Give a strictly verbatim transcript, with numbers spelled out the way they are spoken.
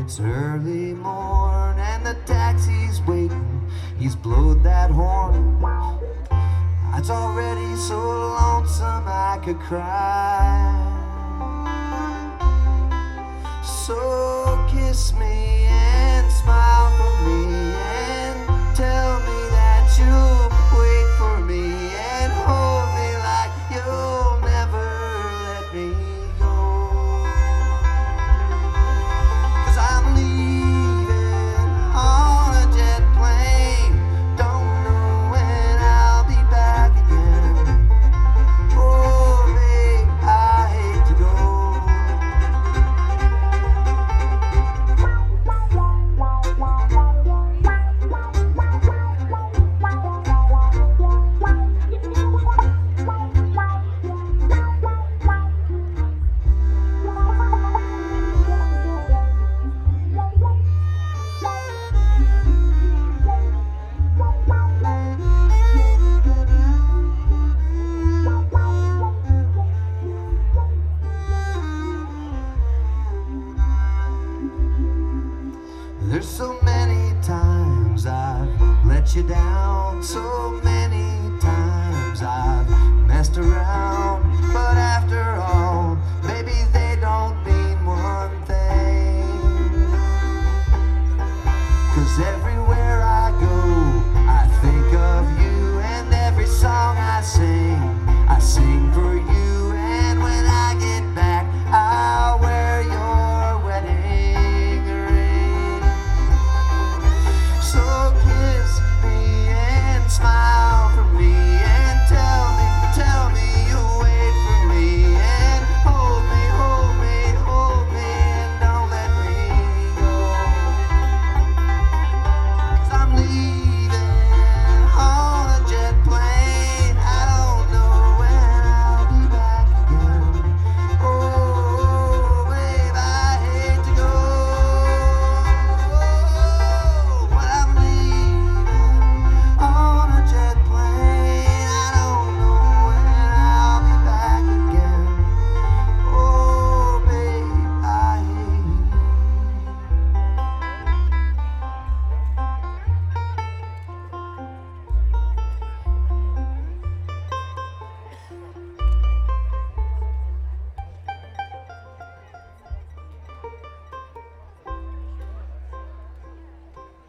It's early morn and the taxi's waiting. He's blowed that horn. It's already so lonesome I could cry. So kiss me and smile for me and tell me that you'll wait for me and hold me like you'll never let me go. 'Cause I'm leaving on a jet plane, don't know when I'll be back again. Oh babe, I hate to go. There's so many times I've let you down, so many times I've messed around, but after all, maybe they don't mean one thing. 'Cause every